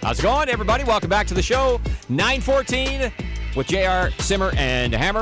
How's it going, everybody? Welcome back to the show. 9:14 with JR, Simmer, and Hammer.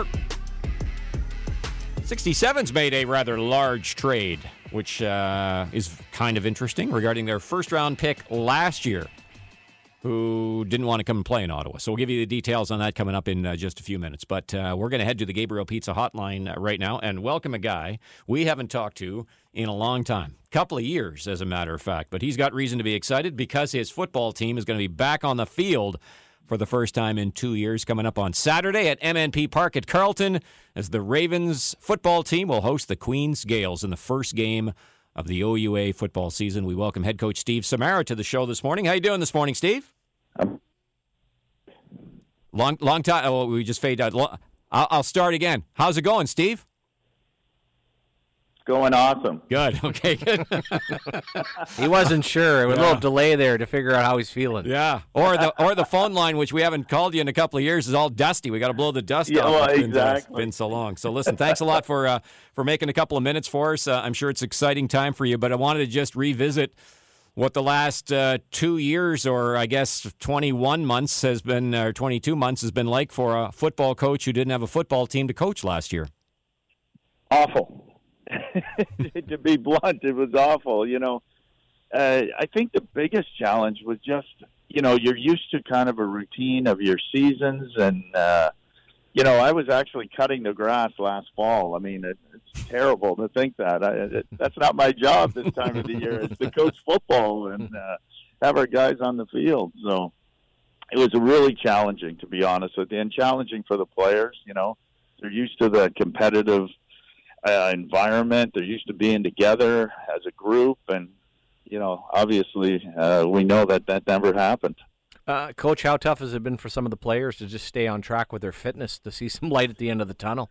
67's made a rather large trade, which is kind of interesting regarding their first-round pick last year, who didn't want to come and play in Ottawa. So we'll give you the details on that coming up in just a few minutes. But we're going to head to the Gabriel Pizza hotline right now and welcome a guy we haven't talked to in a long time. Couple of years, as a matter of fact. But he's got reason to be excited because his football team is going to be back on the field for the first time in 2 years, coming up on Saturday at MNP Park at Carleton, as the Ravens football team will host the Queens Gales in the first game of the OUA football season. We welcome head coach Steve Samara to the show this morning. How you doing this morning, Steve? Long time. Oh, we just faded out. I'll start again. How's it going, Steve? Going awesome. Good. Okay, good. He wasn't sure. There was a little delay there to figure out how he's feeling. Yeah. Or the phone line, which we haven't called you in a couple of years, is all dusty. We got to blow the dust off. Well, It's exactly. been so long. So listen, thanks a lot for making a couple of minutes for us. I'm sure it's an exciting time for you, but I wanted to just revisit what the last 2 years, or I guess 21 months has been, or 22 months has been like for a football coach who didn't have a football team to coach last year. Awful. To be blunt, it was awful. I think the biggest challenge was just, you're used to kind of a routine of your seasons. And, I was actually cutting the grass last fall. I mean, it's terrible to think that. That's not my job this time of the year. It's to coach football and have our guys on the field. So it was really challenging, to be honest with you, and challenging for the players. They're used to the competitive environment. They're used to being together as a group, and obviously we know that never happened. Coach, how tough has it been for some of the players to just stay on track with their fitness, to see some light at the end of the tunnel?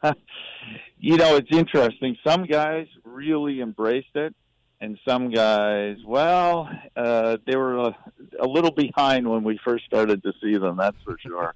It's interesting. Some guys really embraced it, and some guys, they were a little behind when we first started to see them, that's for sure.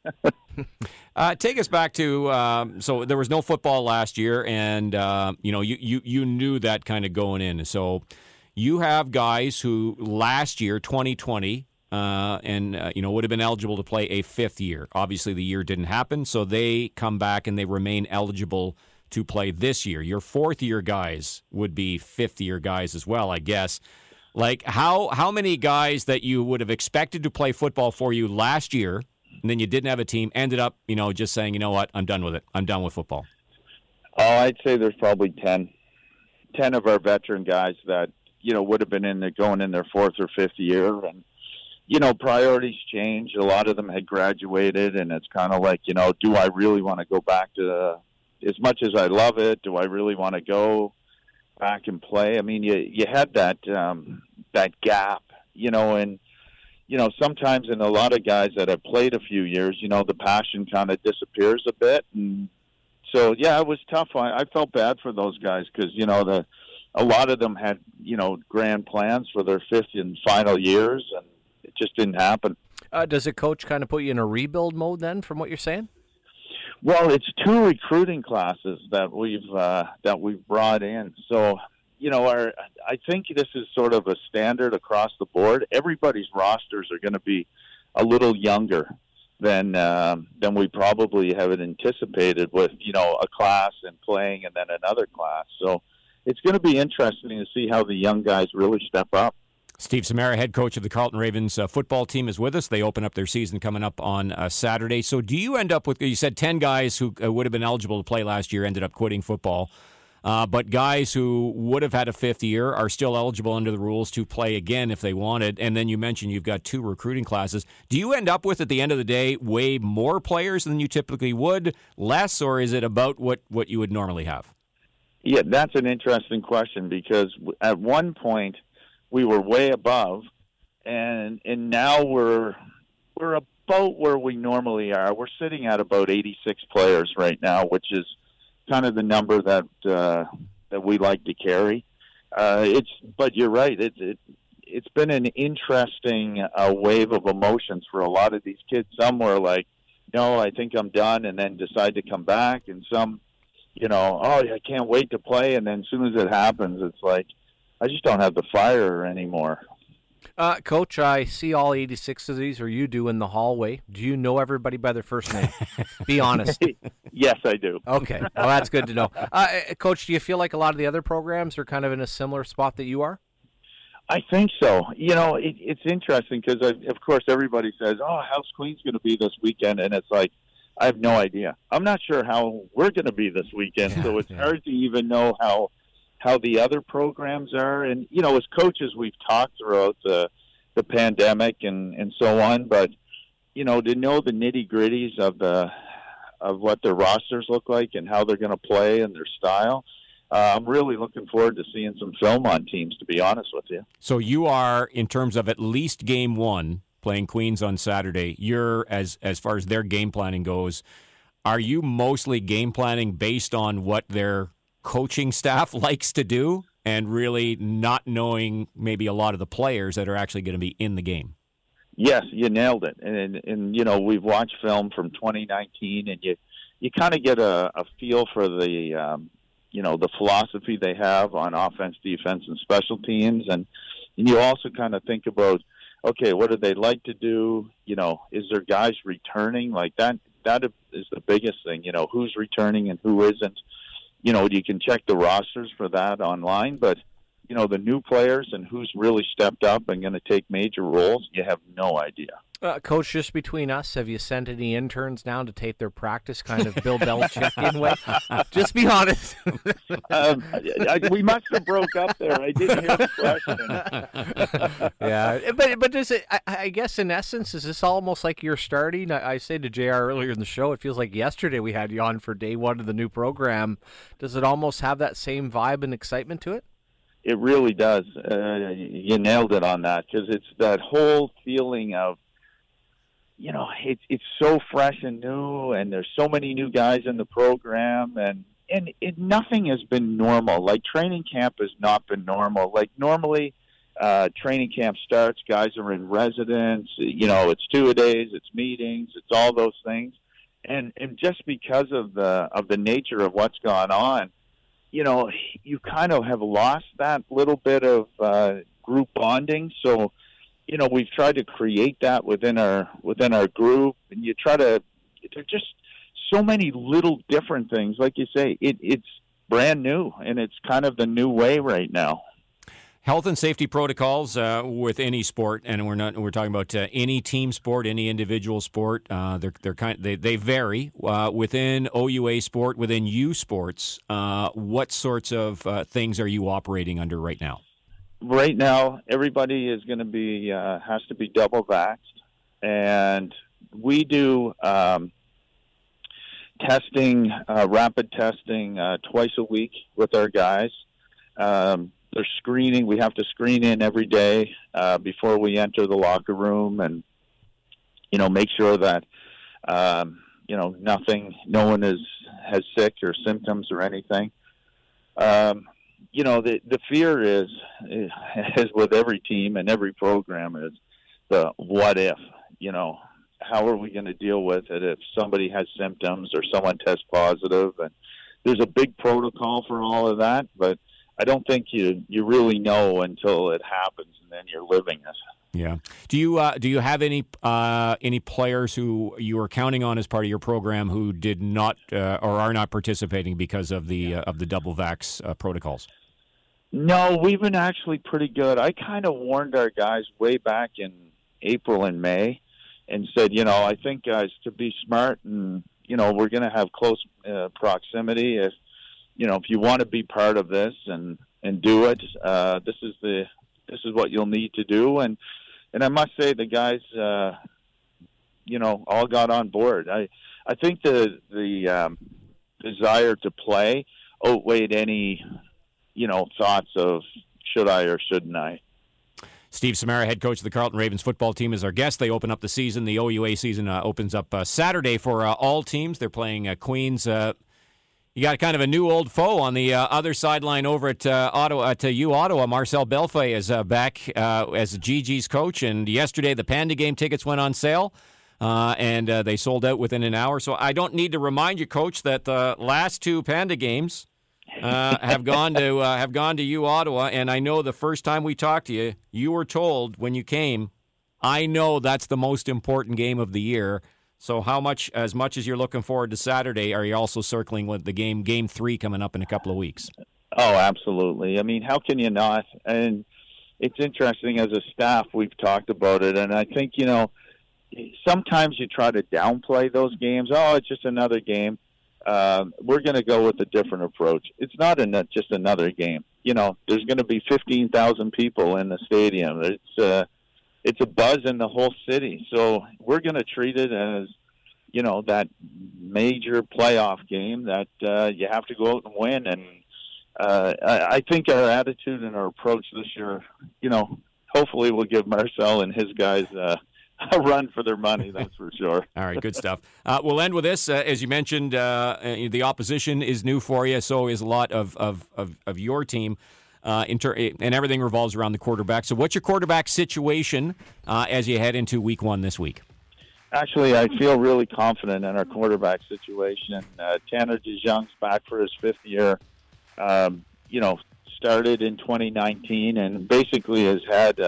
Take us back to, so there was no football last year, and, you knew that kind of going in. So you have guys who last year, 2020, would have been eligible to play a fifth year. Obviously, the year didn't happen, so they come back and they remain eligible to play this year. Your fourth-year guys would be fifth-year guys as well, I guess. Like, how many guys that you would have expected to play football for you last year, and then you didn't have a team, ended up, just saying, you know what, I'm done with it. I'm done with football? Oh, I'd say there's probably 10 of our veteran guys that, would have been going in their fourth or fifth year. And, priorities change. A lot of them had graduated, and it's kind of like, do I really want to go back to as much as I love it, do I really want to go back and play? I mean, you had that gap, and, sometimes in a lot of guys that have played a few years, the passion kind of disappears a bit. And so, it was tough. I felt bad for those guys because, a lot of them had, grand plans for their fifth and final years, and it just didn't happen. Does a coach kind of put you in a rebuild mode then, from what you're saying? Well, it's 2 recruiting classes that we've brought in. So, I think this is sort of a standard across the board. Everybody's rosters are going to be a little younger than we probably have anticipated with, a class and playing and then another class. So it's going to be interesting to see how the young guys really step up. Steve Samara, head coach of the Carleton Ravens football team, is with us. They open up their season coming up on Saturday. So do you end up with, you said 10 guys who would have been eligible to play last year ended up quitting football, but guys who would have had a fifth year are still eligible under the rules to play again if they wanted. And then you mentioned you've got 2 recruiting classes. Do you end up with, at the end of the day, way more players than you typically would, less, or is it about what you would normally have? Yeah, that's an interesting question because at one point we were way above, and now we're about where we normally are. We're sitting at about 86 players right now, which is kind of the number that we like to carry. But you're right. It's been an interesting wave of emotions for a lot of these kids. Some were like, no, I think I'm done, and then decide to come back, and some, I can't wait to play, and then as soon as it happens, it's like, I just don't have the fire anymore. Coach, I see all 86 of these, or you do, in the hallway. Do you know everybody by their first name? Be honest. Yes, I do. Okay. Well, that's good to know. Coach, do you feel like a lot of the other programs are kind of in a similar spot that you are? I think so. It's interesting because, of course, everybody says, oh, how's Queens going to be this weekend? And it's like, I have no idea. I'm not sure how we're going to be this weekend, so it's hard to even know how the other programs are. And, as coaches, we've talked throughout the pandemic and so on, but, to know the nitty-gritties of what their rosters look like and how they're going to play and their style, I'm really looking forward to seeing some film on teams, to be honest with you. So you are, in terms of at least game one, playing Queens on Saturday, you're, as far as their game planning goes, are you mostly game planning based on what their coaching staff likes to do and really not knowing maybe a lot of the players that are actually going to be in the game? Yes, you nailed it. And we've watched film from 2019, and you kind of get a feel for the the philosophy they have on offense, defense, and special teams. And you also kind of think about, okay, what do they like to do? Is there guys returning? Like that is the biggest thing, who's returning and who isn't. You can check the rosters for that online, but, the new players and who's really stepped up and going to take major roles, you have no idea. Coach, just between us, have you sent any interns down to tape their practice, kind of Bill Belichick-in way? Just be honest. We must have broke up there. I didn't hear the question. Yeah, but does it? I guess in essence, is this almost like you're starting? I said to JR earlier in the show, it feels like yesterday we had you on for day one of the new program. Does it almost have that same vibe and excitement to it? It really does. You nailed it on that, because it's that whole feeling of, it's so fresh and new, and there's so many new guys in the program, and nothing has been normal. Like, training camp has not been normal. Like, normally, training camp starts, guys are in residence, it's 2-a-days, it's meetings, it's all those things. And just because of the nature of what's gone on, you kind of have lost that little bit of group bonding. So, we've tried to create that within our group, and there's just so many little different things. Like you say, it's brand new, and it's kind of the new way right now. Health and safety protocols with any sport, and we're talking about any team sport, any individual sport. They vary within OUA sport, within U Sports. What sorts of things are you operating under right now? Right now, everybody is going to be has to be double vaxxed, and we do testing, rapid testing, twice a week with our guys. There's screening. We have to screen in every day before we enter the locker room, and make sure that no one has sick or symptoms or anything. The fear is with every team and every program, is the what if. How are we going to deal with it if somebody has symptoms or someone tests positive? And there's a big protocol for all of that, but I don't think you really know until it happens, and then you're living it. Yeah. Do you have any players who you are counting on as part of your program who did not or are not participating because of the double vax protocols? No, we've been actually pretty good. I kind of warned our guys way back in April and May, and said, I think, guys, to be smart, and we're going to have close proximity. If you want to be part of this and do it, this is what you'll need to do. And I must say, the guys, all got on board. I think the desire to play outweighed any, thoughts of should I or shouldn't I. Steve Samara, head coach of the Carleton Ravens football team, is our guest. They open up the season. The OUA season opens up Saturday for all teams. They're playing Queens. You got kind of a new old foe on the other sideline over at Ottawa. Marcel Bellefeuille is back as GG's coach, and yesterday the Panda game tickets went on sale, and they sold out within an hour. So I don't need to remind you, Coach, that the last two Panda games have gone to U Ottawa, and I know the first time we talked to you, you were told when you came, I know that's the most important game of the year. So as much as you're looking forward to Saturday, are you also circling with the game 3 coming up in a couple of weeks? Oh, absolutely. I mean, how can you not? And it's interesting, as a staff, we've talked about it, and I think, sometimes you try to downplay those games. Oh, it's just another game. We're going to go with a different approach. It's not just another game. There's going to be 15,000 people in the stadium. It's a buzz in the whole city. So we're going to treat it as, that major playoff game that you have to go out and win. And I think our attitude and our approach this year, hopefully will give Marcel and his guys a run for their money, that's for sure. All right, good stuff. We'll end with this. As you mentioned, the opposition is new for you, so is a lot of your team. And everything revolves around the quarterback. So what's your quarterback situation as you head into week 1 this week? Actually, I feel really confident in our quarterback situation. Tanner DeJong's back for his 5th year. Started in 2019 and basically has had,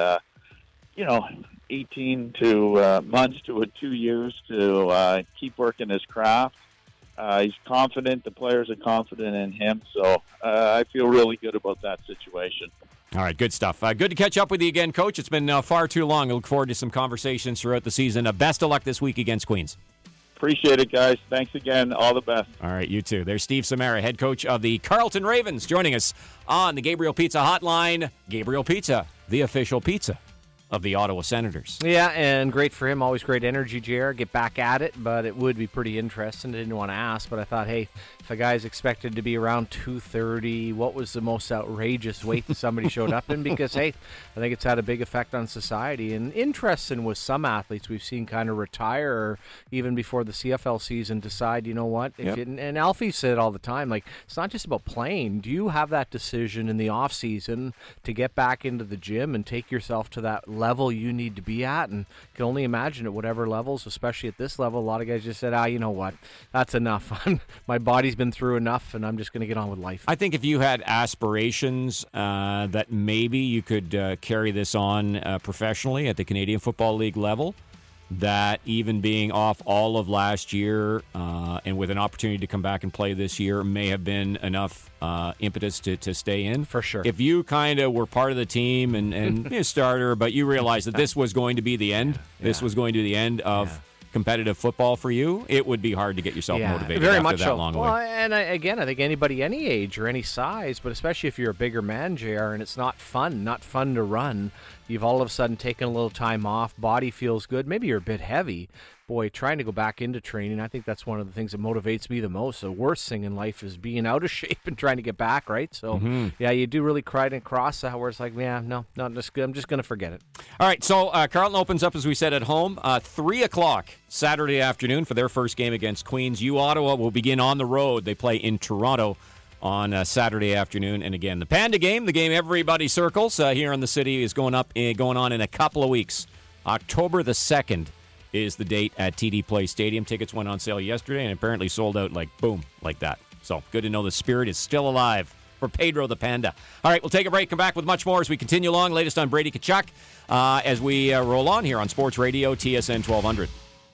18 months to 2 years to keep working his craft. He's confident. The players are confident in him. So I feel really good about that situation. All right, good stuff. Good to catch up with you again, Coach. It's been far too long. I look forward to some conversations throughout the season. Best of luck this week against Queens. Appreciate it, guys. Thanks again. All the best. All right, you too. There's Steve Samara, head coach of the Carleton Ravens, joining us on the Gabriel Pizza Hotline. Gabriel Pizza, the official pizza of the Ottawa Senators. Yeah, and great for him. Always great energy, JR. Get back at it, but it would be pretty interesting. I didn't want to ask, but I thought, hey, if a guy's expected to be around 230, what was the most outrageous weight that somebody showed up in? Because, hey, I think it's had a big effect on society. And interesting with some athletes we've seen kind of retire or even before the CFL season decide, you know what? Yep. And Alfie said all the time, like, it's not just about playing. Do you have that decision in the off season to get back into the gym and take yourself to that level you need to be at? And can only imagine at whatever levels, especially at this level, a lot of guys just said, you know what, that's enough. My body's been through enough and I'm just going to get on with life. I think if you had aspirations that maybe you could carry this on professionally at the Canadian Football League level, that even being off all of last year and with an opportunity to come back and play this year may have been enough impetus to stay in. For sure. If you kind of were part of the team and a starter, but you realized that this was going to be the end, this was going to be the end of competitive football for you, it would be hard to get yourself motivated very after much that so. long well, way. And I think anybody any age or any size, but especially if you're a bigger man, JR, and it's not fun to run, you've all of a sudden taken a little time off, body feels good, maybe you're a bit heavy. Boy, trying to go back into training, I think that's one of the things that motivates me the most. The worst thing in life is being out of shape and trying to get back, right? So, you do really cry and cross where it's like, no, I'm just going to forget it. All right, so Carleton opens up, as we said, at home, 3 o'clock Saturday afternoon for their first game against Queens. U Ottawa will begin on the road. They play in Toronto on Saturday afternoon. And again, the Panda game, the game everybody circles here in the city, is going on in a couple of weeks. October the 2nd is the date at TD Place Stadium. Tickets went on sale yesterday and apparently sold out like that. So good to know the spirit is still alive for Pedro the Panda. All right, we'll take a break, come back with much more as we continue along. Latest on Brady Tkachuk as we roll on here on Sports Radio TSN 1200.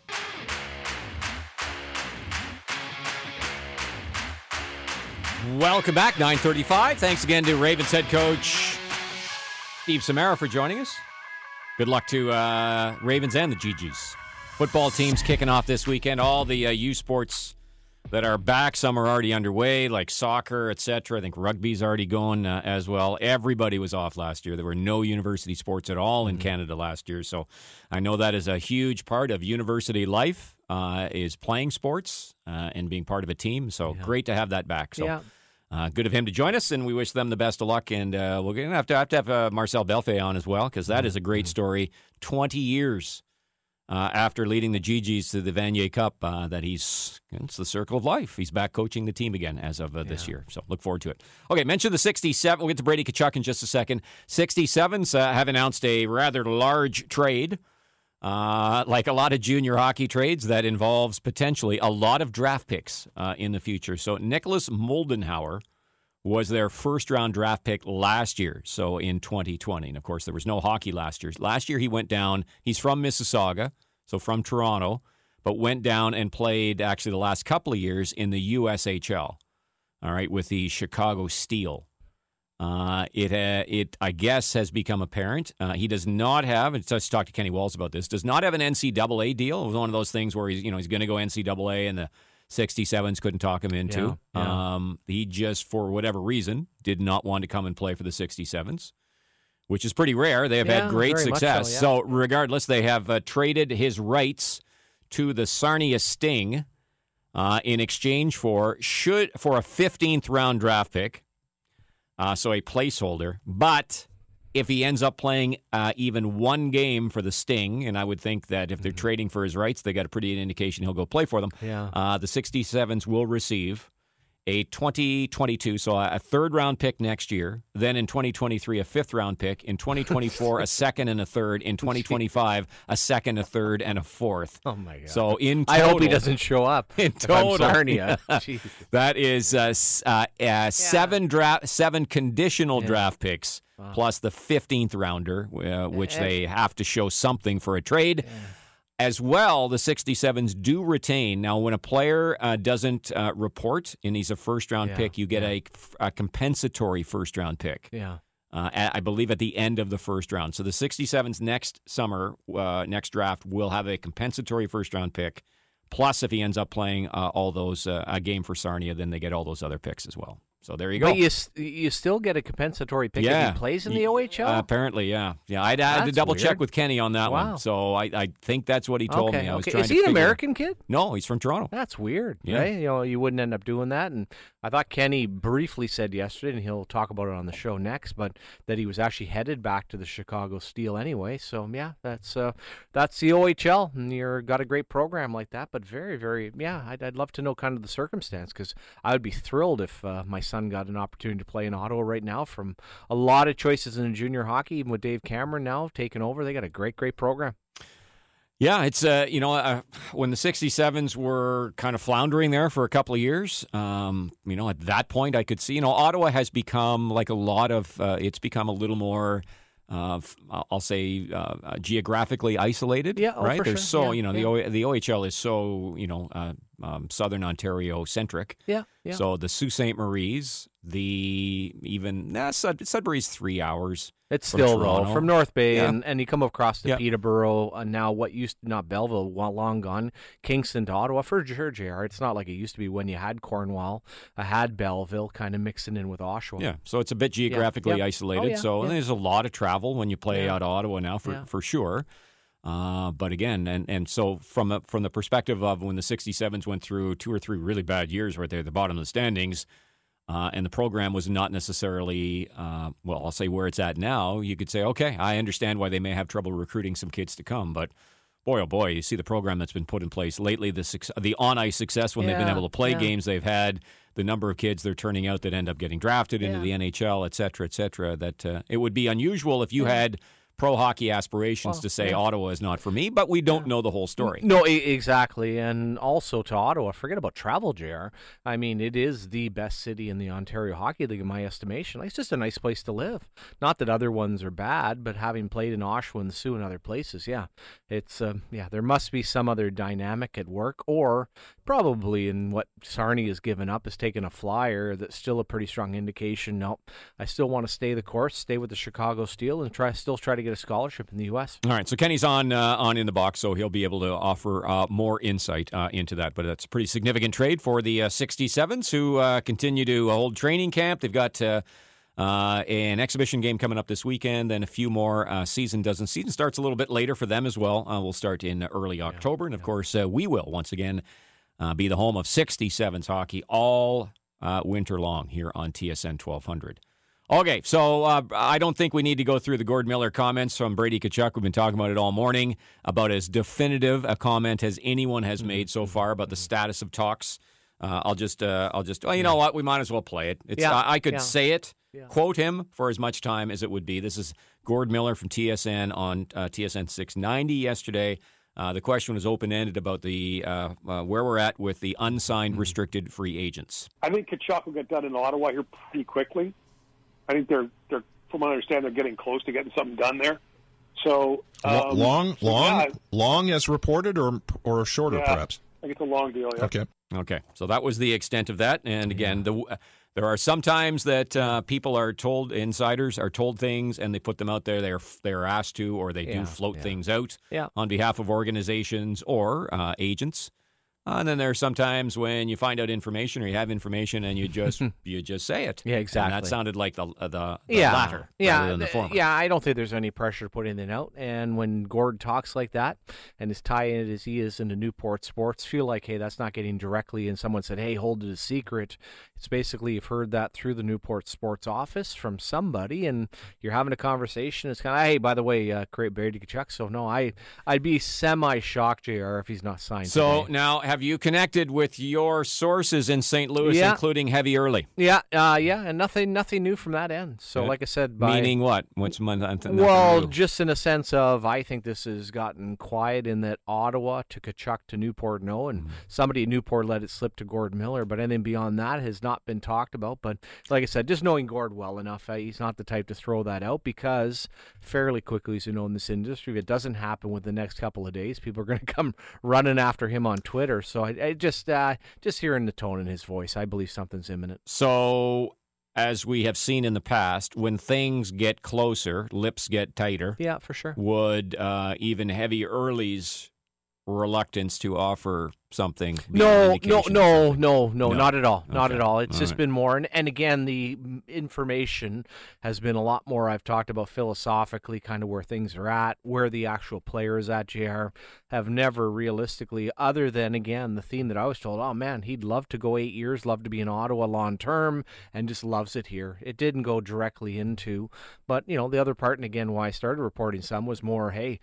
Welcome back, 9:35. Thanks again to Ravens head coach Steve Samara for joining us. Good luck to Ravens and the GGs. Football teams kicking off this weekend. All the U sports that are back, some are already underway, like soccer, etc. I think rugby's already going as well. Everybody was off last year. There were no university sports at all in Canada last year. So I know that is a huge part of university life, is playing sports and being part of a team. So great to have that back. So good of him to join us, and we wish them the best of luck. And we're going to have Marcel Belfait on as well, because that is a great story. 20 years after leading the GGs to the Vanier Cup, it's the circle of life. He's back coaching the team again as of this year. So look forward to it. Okay, mention the 67. We'll get to Brady Tkachuk in just a second. 67s have announced a rather large trade. Like a lot of junior hockey trades, that involves potentially a lot of draft picks in the future. So Nicholas Moldenhauer was their first-round draft pick last year, so in 2020. And, of course, there was no hockey last year. Last year he went down. He's from Mississauga, so from Toronto, but went down and played actually the last couple of years in the USHL, all right, with the Chicago Steel. It I guess, has become apparent. He does not have, and just talked to Kenny Walls about this, does not have an NCAA deal. It was one of those things where he's going to go NCAA and the 67s couldn't talk him into. He just, for whatever reason, did not want to come and play for the 67s, which is pretty rare. They have had great success. So regardless, they have traded his rights to the Sarnia Sting in exchange for a 15th round draft pick, so a placeholder. But if he ends up playing even one game for the Sting, and I would think that if they're trading for his rights, they got a pretty good indication he'll go play for them. The 67s will receive a 2022, so a third-round pick next year. Then in 2023, a fifth-round pick. In 2024, a second and a third. In 2025, a second, a third, and a fourth. Oh, my God. So in total, I hope he doesn't show up. In total, Sarnia. That is seven conditional draft picks, plus the 15th rounder, which they have to show something for a trade. As well, the 67s do retain. Now, when a player doesn't report and he's a first-round pick, you get a compensatory first-round pick. I believe at the end of the first round. So the 67s next summer, next draft, will have a compensatory first-round pick. Plus, if he ends up playing all those a game for Sarnia, then they get all those other picks as well. So there you go. But you still get a compensatory pick if he plays in the OHL? Apparently, yeah. I had to double-check with Kenny on that one. So I think that's what he told me. I was trying Is he an American kid? No, he's from Toronto. That's weird, right? You wouldn't end up doing that. And I thought Kenny briefly said yesterday, and he'll talk about it on the show next, but that he was actually headed back to the Chicago Steel anyway. So, that's the OHL, and you've got a great program like that. But very, very, I'd love to know kind of the circumstance, because I would be thrilled if my son got an opportunity to play in Ottawa right now from a lot of choices in junior hockey, even with Dave Cameron now taking over. They got a great, great program. Yeah, it's, when the 67s were kind of floundering there for a couple of years, at that point I could see, Ottawa has become like a lot of, it's become a little more, I'll say, geographically isolated. Yeah, right? For There's sure. The OHL is so, Southern Ontario centric. Yeah. So the Sault Ste. Marie's, Sudbury's 3 hours. It's still, Toronto. though, from North Bay, and you come across to Peterborough, and now what used to, not Belleville, long gone, Kingston to Ottawa, for sure, JR. It's not like it used to be when you had Cornwall, had Belleville kind of mixing in with Oshawa. Yeah, so it's a bit geographically isolated. And there's a lot of travel when you play out of Ottawa now, for sure. But again, and so from the perspective of when the 67s went through 2 or 3 really bad years right there at the bottom of the standings, and the program was not necessarily, I'll say where it's at now, you could say, okay, I understand why they may have trouble recruiting some kids to come, but boy, oh boy, you see the program that's been put in place lately, the on-ice success when they've been able to play games they've had, the number of kids they're turning out that end up getting drafted into the NHL, et cetera, that it would be unusual if you had pro hockey aspirations to say Ottawa is not for me, but we don't know the whole story. No, exactly. And also to Ottawa, forget about travel, JR. I mean, it is the best city in the Ontario Hockey League, in my estimation. It's just a nice place to live. Not that other ones are bad, but having played in Oshawa and Sioux and other places, it's, there must be some other dynamic at work, or probably in what Sarnia has given up is taking a flyer that's still a pretty strong indication. No, I still want to stay the course, stay with the Chicago Steel, and try to get a scholarship in the U.S. All right, so Kenny's on In the Box, so he'll be able to offer more insight into that. But that's a pretty significant trade for the 67s, who continue to hold training camp. They've got an exhibition game coming up this weekend, then a few more. Season starts a little bit later for them as well. We'll start in early October, and of course we will once again be the home of 67s hockey all winter long here on TSN 1200. Okay, so I don't think we need to go through the Gord Miller comments from Brady Tkachuk. We've been talking about it all morning, about as definitive a comment as anyone has made so far about the status of talks. I'll just. You know what? We might as well play it. I could say it, quote him for as much time as it would be. This is Gord Miller from TSN on TSN 690 yesterday. The question was open-ended about the where we're at with the unsigned restricted free agents. I think Tkachuk will get done in Ottawa here pretty quickly. I think they're from what I understand, they're getting close to getting something done there. So long as reported, or shorter, perhaps. I think it's a long deal. Yeah. Okay. So that was the extent of that. And again, there are some times that people are told, insiders are told things, and they put them out there. They're asked to, or they do float things out on behalf of organizations or agents. And then there are some times when you find out information or you have information and you just say it. Yeah, exactly. And that sounded like the latter rather than the former. Yeah, I don't think there's any pressure to put anything out. And when Gord talks like that and as tie-in as he is into Newport Sports, feel like, hey, that's not getting directly, and someone said, hey, hold it a secret. It's basically you've heard that through the Newport Sports office from somebody, and you're having a conversation. It's kind of, hey, by the way, create Brady Tkachuk. So, no, I'd be semi-shocked, JR, if he's not signed So, today. now, have you connected with your sources in St. Louis, including Heavy Early? Yeah, and nothing new from that end. So, like I said, meaning what? What's nothing well, new? Just in a sense of, I think this has gotten quiet in that Ottawa to Tkachuk to Newport, no, and somebody at Newport let it slip to Gord Miller, but anything beyond that has not been talked about. But like I said, just knowing Gord well enough, he's not the type to throw that out, because fairly quickly, as you know, in this industry, if it doesn't happen within the next couple of days, people are going to come running after him on Twitter. So I just hearing the tone in his voice, I believe something's imminent. So, as we have seen in the past, when things get closer, lips get tighter. Yeah, for sure. Would even Heavy Early's reluctance to offer something? No, not at all. Not at all. It's just been more. And again, the information has been a lot more. I've talked about philosophically kind of where things are at, where the actual players at, JR, have never realistically, other than, again, the theme that I was told, oh, man, he'd love to go 8 years, love to be in Ottawa long term, and just loves it here. It didn't go directly into, but, the other part, and again, why I started reporting some was more, hey,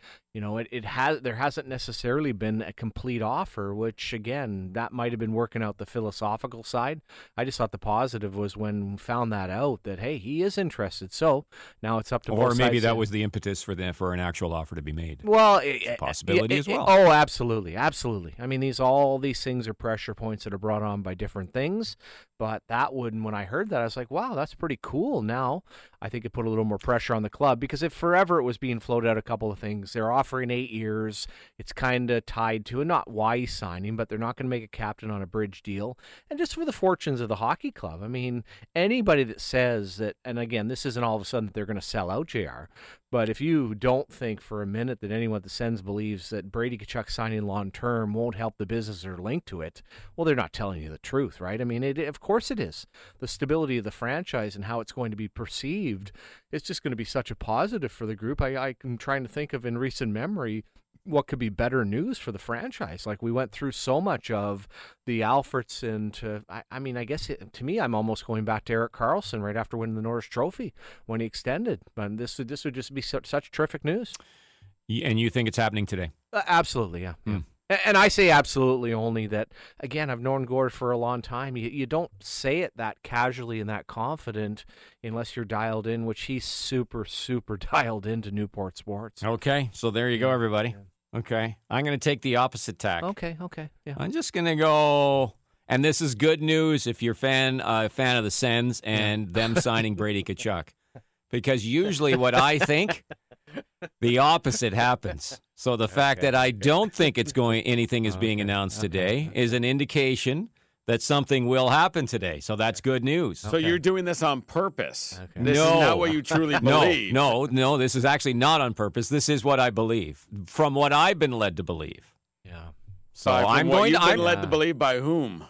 there hasn't necessarily been a complete offer, which, again, that might have been working out the philosophical side. I just thought the positive was when we found that out, that, hey, he is interested. So now it's up to both sides. Or maybe that was the impetus for an actual offer to be made. Well, it's a possibility as well. Oh, absolutely. I mean, all these things are pressure points that are brought on by different things. But when I heard that, I was like, wow, that's pretty cool. Now, I think it put a little more pressure on the club, because if forever it was being floated out a couple of things, they're offering 8 years. It's kind of tied to, and not why he's signing, but they're not going to make a captain on a bridge deal. And just for the fortunes of the hockey club. I mean, anybody that says that, and again, this isn't all of a sudden that they're going to sell out, JR, but if you don't think for a minute that anyone at the Sens believes that Brady Tkachuk signing long-term won't help the business or linked to it, well, they're not telling you the truth, right? I mean, of course it is. The stability of the franchise and how it's going to be perceived, it's just going to be such a positive for the group. I'm trying to think of in recent memory what could be better news for the franchise. Like, we went through so much of the Alfredsson I guess to me, I'm almost going back to Erik Karlsson right after winning the Norris Trophy when he extended. But this would just be such terrific news. And you think it's happening today? Absolutely, yeah. And I say absolutely only that, again, I've known Gord for a long time. You don't say it that casually and that confident unless you're dialed in, which he's super, super dialed into Newport Sports. Okay, so there you go, everybody. Yeah. Okay, I'm going to take the opposite tack. Okay, yeah. I'm just going to go, and this is good news if you're a fan of the Sens and them signing Brady Tkachuk, because usually what I think, the opposite happens. So the fact that I don't think anything is being announced today is an indication that something will happen today. So that's good news. So you're doing this on purpose. Okay. This is not what you truly believe. No, this is actually not on purpose. This is what I believe, from what I've been led to believe. Yeah. So I'm led to believe by whom?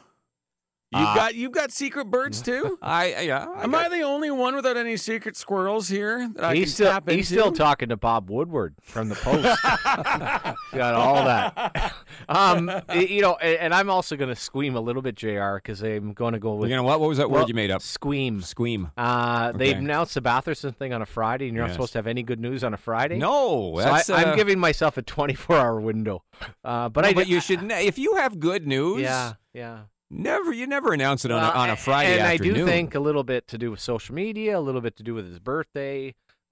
You've got secret birds too? Am I the only one without any secret squirrels here that I can tap into? He's still talking to Bob Woodward from the Post. Got all that. And I'm also going to squeam a little bit, JR, because I'm going to go with... What was that word you made up? Squeam. Okay. They've announced the Batherson thing on a Friday, and you're not supposed to have any good news on a Friday? No. So I'm giving myself a 24-hour window. But you should... If you have good news... Yeah. You never announce it on a Friday and afternoon. I do think a little bit to do with social media, a little bit to do with his birthday.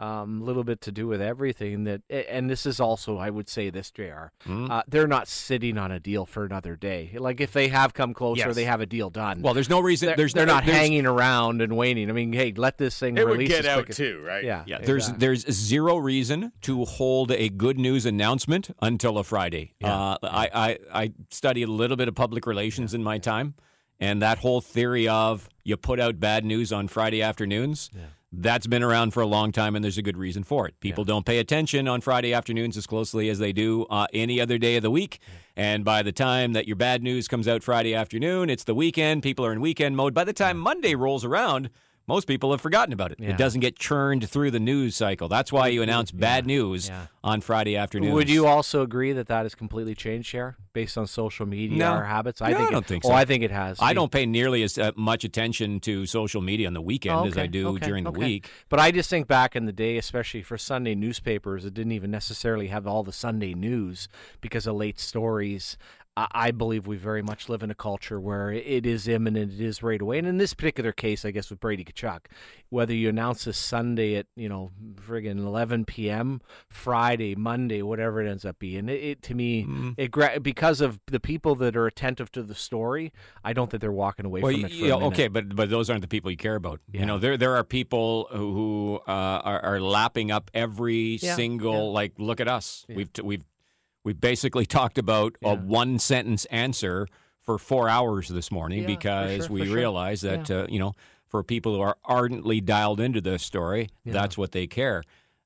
little bit to do with everything that, and this is also, I would say this, JR, they're not sitting on a deal for another day. Like if they have come closer, they have a deal done. Well, there's no reason. They're not hanging around and waiting. I mean, hey, let this thing release. It would get out too, right? Yeah. Exactly. There's zero reason to hold a good news announcement until a Friday. Yeah. I studied a little bit of public relations in my time, and that whole theory of you put out bad news on Friday afternoons. Yeah. That's been around for a long time, and there's a good reason for it. People don't pay attention on Friday afternoons as closely as they do any other day of the week. And by the time that your bad news comes out Friday afternoon, it's the weekend. People are in weekend mode. By the time Monday rolls around, most people have forgotten about it. Yeah. It doesn't get churned through the news cycle. That's why you announce bad news on Friday afternoons. Would you also agree that has completely changed, Cher, based on social media, our habits? I don't think so. I think it has. I don't pay nearly as much attention to social media on the weekend as I do during the week. But I just think back in the day, especially for Sunday newspapers, it didn't even necessarily have all the Sunday news because of late stories. I believe we very much live in a culture where it is imminent, it is right away. And in this particular case, I guess with Brady Tkachuk, whether you announce this Sunday at, friggin' 11 p.m., Friday, Monday, whatever it ends up being, it to me, because of the people that are attentive to the story, I don't think they're walking away from it for a minute. Okay, but those aren't the people you care about. Yeah. There are people who are lapping up every single, look at us. Yeah. We've basically talked about a one-sentence answer for 4 hours this morning because we realize that, for people who are ardently dialed into this story, that's what they care.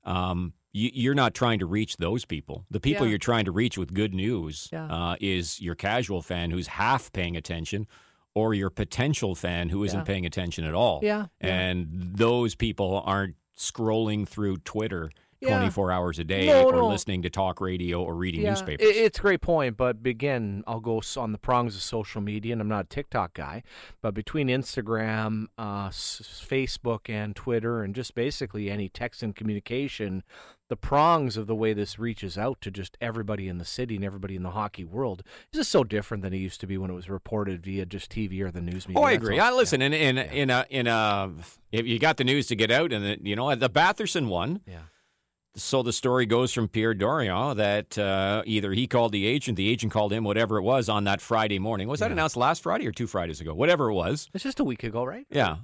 You're not trying to reach those people. The people you're trying to reach with good news is your casual fan who's half paying attention or your potential fan who isn't paying attention at all. Yeah. And those people aren't scrolling through Twitter 24 hours a day or listening to talk radio or reading newspapers. It's a great point, but again, I'll go on the prongs of social media, and I'm not a TikTok guy, but between Instagram, Facebook, and Twitter, and just basically any text and communication, the prongs of the way this reaches out to just everybody in the city and everybody in the hockey world is just so different than it used to be when it was reported via just TV or the news media. Oh, I agree. Listen, if you got the news to get out, and the Batherson one. Yeah. So the story goes from Pierre Dorion that either he called the agent called him, whatever it was, on that Friday morning. Was that announced last Friday or 2 Fridays ago? Whatever it was. It's just a week ago, right? Yeah.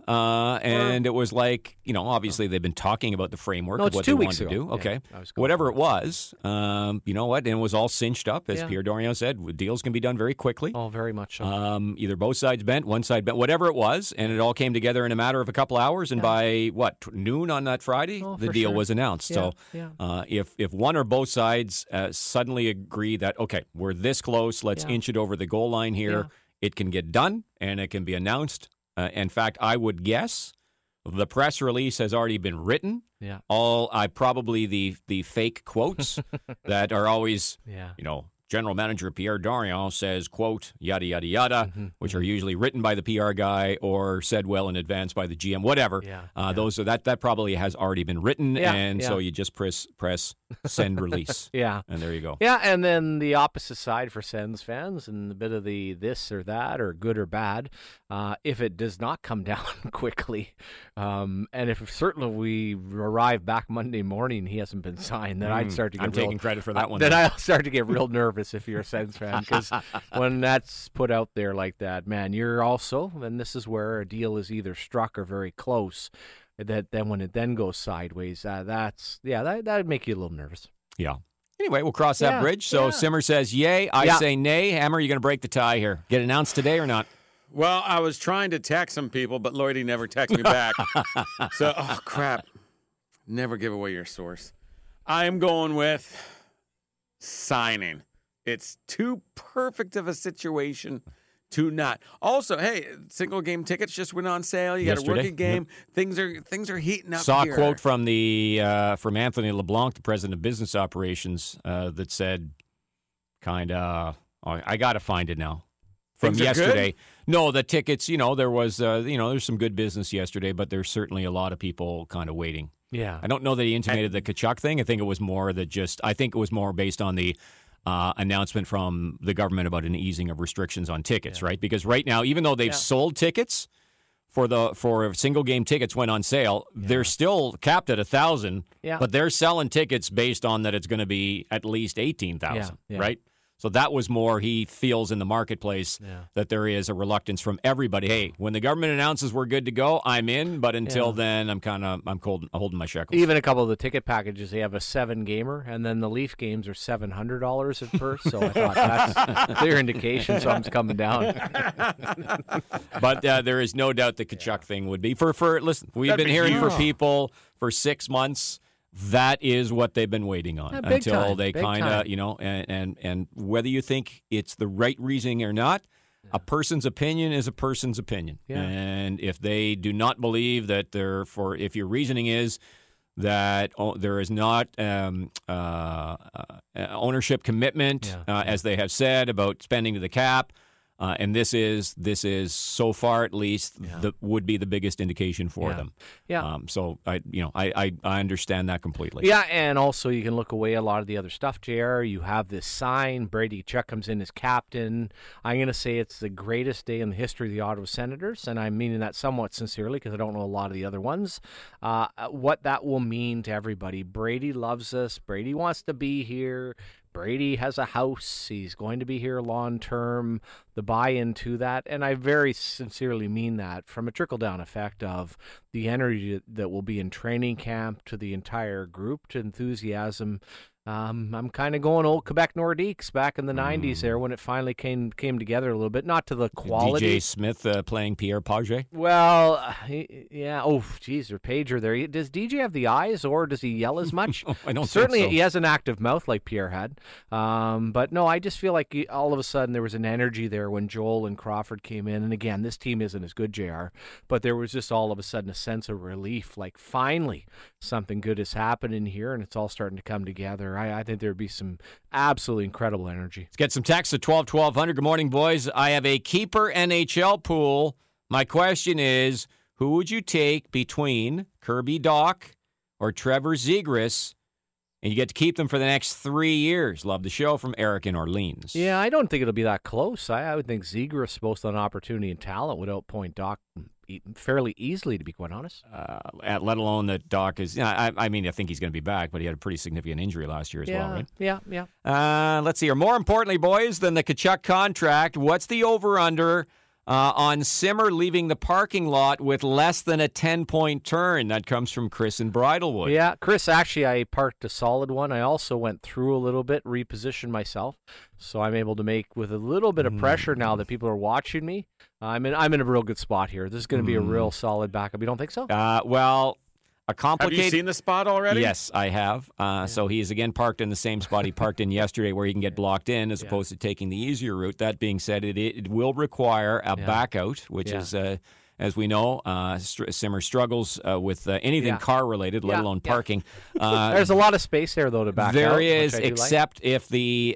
And it was like, obviously they've been talking about the framework of what they wanted to do. Okay. Whatever it was, you know what? And it was all cinched up, as Pierre Dorion said. Deals can be done very quickly. Oh, very much so. Either both sides bent, one side bent, whatever it was. And it all came together in a matter of a couple hours. And by, noon on that Friday, the deal was announced. Yeah. So if one or both sides suddenly agree that, okay, we're this close, let's inch it over the goal line here, it can get done and it can be announced. In fact, I would guess the press release has already been written. Yeah. Probably the fake quotes that are always, General Manager Pierre Dorion says, quote, yada, yada, yada, which are usually written by the PR guy or said well in advance by the GM, whatever. Those are that probably has already been written, so you just press send release. And there you go. Yeah, and then the opposite side for Sens fans and a bit of the this or that or good or bad, if it does not come down quickly, and if certainly we arrive back Monday morning, he hasn't been signed, then I'd start to get taking credit for that one. Then I'll start to get real nervous if you're a Sens fan, because when that's put out there like that, man, you're also, and this is where a deal is either struck or very close, that then when it then goes sideways, that'd make you a little nervous. Yeah. Anyway, we'll cross that bridge. So Simmer says yay, I say nay. Hammer, you're going to break the tie here. Get announced today or not? Well, I was trying to text some people, but Lloydie never texted me back. So, crap. Never give away your source. I am going with signing. It's too perfect of a situation to not. Also, hey, single game tickets just went on sale. You got a rookie game. Things are heating up. Saw here. A quote from from Anthony LeBlanc, the president of business operations, that said, I got to find it now. From yesterday. Good? No, the tickets, there was, there's some good business yesterday, but there's certainly a lot of people kind of waiting. Yeah. I don't know that he intimated the Tkachuk thing. I think it was more based on the announcement from the government about an easing of restrictions on tickets, right? Because right now, even though they've sold tickets for single game tickets went on sale. They're still capped at 1,000, but they're selling tickets based on that it's going to be at least 18,000, right? So that was more he feels in the marketplace that there is a reluctance from everybody. Hey, when the government announces we're good to go, I'm in, but until then, I'm holding my shekels. Even a couple of the ticket packages, they have a 7-gamer, and then the Leaf games are $700 at first. So I thought that's a clear indication something's coming down. But there is no doubt the Tkachuk thing would be listen. We've been hearing for people for 6 months. That is what they've been waiting on until they kind of, and whether you think it's the right reasoning or not, a person's opinion is a person's opinion. Yeah. And if they do not believe that if your reasoning is that there is not ownership commitment, as they have said about spending to the cap, and this is so far at least would be the biggest indication for them. Yeah. So I understand that completely. Yeah, and also you can look away a lot of the other stuff, JR. You have this sign. Brady Tkachuk comes in as captain. I'm going to say it's the greatest day in the history of the Ottawa Senators, and I'm meaning that somewhat sincerely because I don't know a lot of the other ones. What that will mean to everybody. Brady loves us. Brady wants to be here. Brady has a house. He's going to be here long term. The buy-in to that, and I very sincerely mean that, from a trickle-down effect of the energy that will be in training camp to the entire group to enthusiasm. I'm kind of going old Quebec Nordiques back in the 90s there when it finally came together a little bit. Not to the quality. DJ Smith playing Pierre Pagé? Well, yeah. Oh, geez, or Pager there. Does DJ have the eyes, or does he yell as much? I don't Certainly think so. He has an active mouth like Pierre had. But no, I just feel like all of a sudden there was an energy there when Joel and Crawford came in. And again, this team isn't as good, JR, but there was just all of a sudden a sense of relief. Like finally something good has happened in here and it's all starting to come together. I think there'd be some absolutely incredible energy. Let's get some texts at 12-1200. Good morning, boys. I have a keeper NHL pool. My question is, who would you take between Kirby Dach or Trevor Zegras? And you get to keep them for the next 3 years. Love the show, from Eric in Orleans. Yeah, I don't think it'll be that close. I would think Zegras, both on opportunity and talent, would outpoint Dach fairly easily, to be quite honest. Let alone that Dach is... I mean, I think he's going to be back, but he had a pretty significant injury last year as well, right? Yeah. Let's see here. More importantly, boys, than the Tkachuk contract, what's the over-under on Simmer leaving the parking lot with less than a 10-point turn? That comes from Chris in Bridlewood. Yeah, Chris, actually, I parked a solid one. I also went through a little bit, repositioned myself, so I'm able to make, with a little bit of pressure now that people are watching me, I'm in a real good spot here. This is going to be a real solid backup. You don't think so? Well... Have you seen the spot already? Yes, I have. So he is again parked in the same spot he parked in yesterday, where he can get blocked in as opposed to taking the easier route. That being said, it will require a back out, which is, as we know, Simmer struggles with anything car related, let alone parking. There's a lot of space there, though, to back out. There is, except if the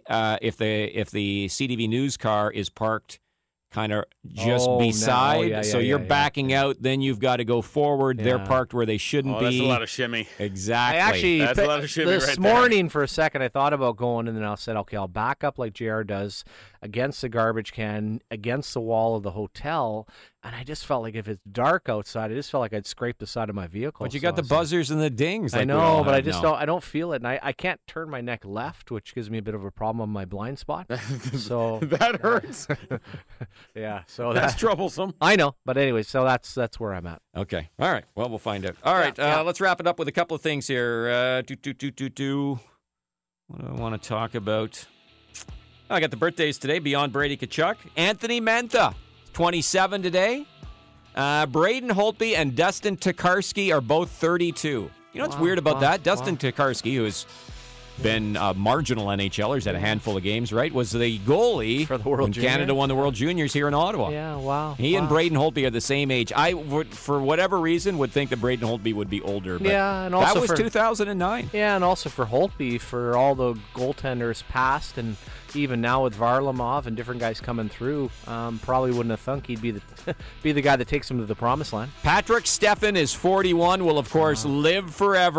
CTV News car is parked kind of just beside, so you're backing out, then you've got to go forward. They're parked where they shouldn't be. That's a lot of shimmy. Exactly. That's a lot of shimmy this morning for a second I thought about going, and then I said, okay, I'll back up like JR does against the garbage can, against the wall of the hotel, and I just felt like if it's dark outside, I just felt like I'd scrape the side of my vehicle. But you got the buzzers and the dings. I know, but I don't feel it, and I can't turn my neck left, which gives me a bit of a problem on my blind spot. So that hurts. Yeah, so that's troublesome. I know, but anyway, so that's where I'm at. Okay, all right. Well, we'll find out. All right, let's wrap it up with a couple of things here. What do I want to talk about? I got the birthdays today. Beyond Brady Tkachuk, Anthony Mantha, 27 today. Braden Holtby and Dustin Tokarski are both 32. You know what's weird about that? Dustin Tokarski, who has been marginal NHLers, had a handful of games, right? Was the goalie for the World when Junior? Canada won the World Juniors here in Ottawa. Yeah, wow. He and Braden Holtby are the same age. I would, for whatever reason, would think that Braden Holtby would be older. But and also that was 2009. Yeah, and also for Holtby, for all the goaltenders past, and even now with Varlamov and different guys coming through, probably wouldn't have thunk he'd be the guy that takes him to the promised land. Patrick Steffen is 41. Will of course live forever.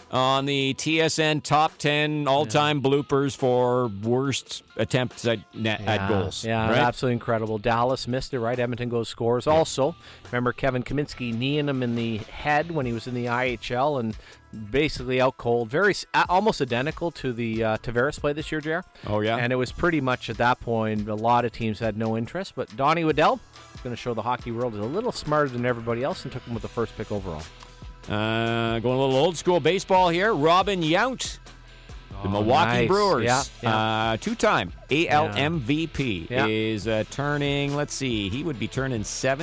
on the TSN top 10 all-time bloopers for worst attempts at goals. Yeah, right? absolutely incredible. Dallas missed it, right? Edmonton goes scores. Also, remember Kevin Kaminsky kneeing him in the head when he was in the IHL and basically out cold. Almost identical to the Tavares play this year, JR. Oh, yeah? And it was pretty much at that point, a lot of teams had no interest. But Donnie Waddell is going to show the hockey world is a little smarter than everybody else and took him with the first pick overall. Going a little old school baseball here. Robin Yount, the Milwaukee nice. Brewers, Yeah. two-time AL MVP, is turning, let's see, he would be turning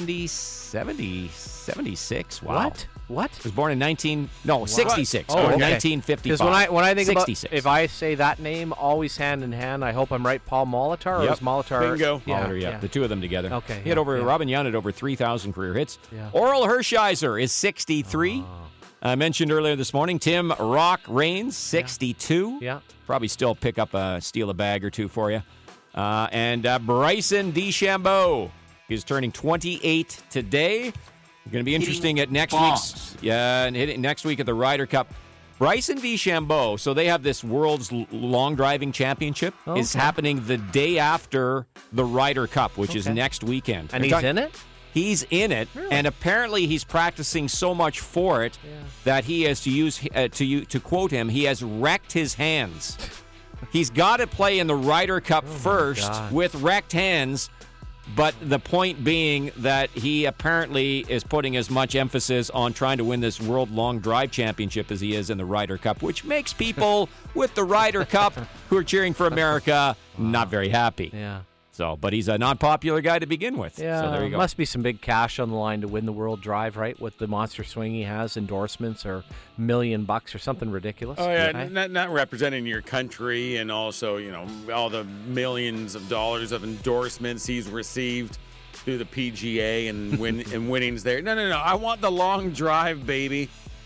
76. Wow. What? He was born in 66. Oh, Born in okay. 1955. Because when I think 66. about, if I say that name, always hand in hand, I hope I'm right, Paul Molitor, or Yep. is Molitor? Bingo. Molitor, the two of them together. Okay, He had yeah. Robin Yount had over 3,000 career hits. Yeah. Oral Hershiser is 63. I mentioned earlier this morning, Tim Rock Reigns, 62. Yeah. Probably still steal a bag or two for you. And Bryson DeChambeau is turning 28 today. Going to be interesting at next week at the Ryder Cup. Bryson DeChambeau, so they have this World's Long Driving Championship, is happening the day after the Ryder Cup, which is next weekend. And he's in it? He's in it, and apparently he's practicing so much for it that he has to use, to quote him, he has wrecked his hands. He's got to play in the Ryder Cup first with wrecked hands, but the point being that he apparently is putting as much emphasis on trying to win this World Long Drive Championship as he is in the Ryder Cup, which makes people with the Ryder Cup who are cheering for America not very happy. Yeah. So, but he's a non-popular guy to begin with. Yeah, so there you go. Must be some big cash on the line to win the World Drive, right? With the monster swing he has, endorsements or $1 million or something ridiculous. Oh yeah, Right? not representing your country, and also all the millions of dollars of endorsements he's received through the PGA and winnings there. No. I want the long drive, baby.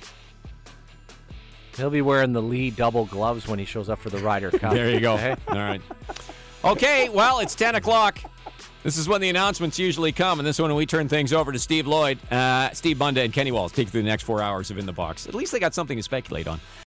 He'll be wearing the Lee double gloves when he shows up for the Ryder Cup. There you go. Okay? All right. Okay, well, it's 10 o'clock. This is when the announcements usually come, and this one we turn things over to Steve Lloyd, Steve Bunda, and Kenny Walls. Take you through the next 4 hours of In the Box. At least they got something to speculate on.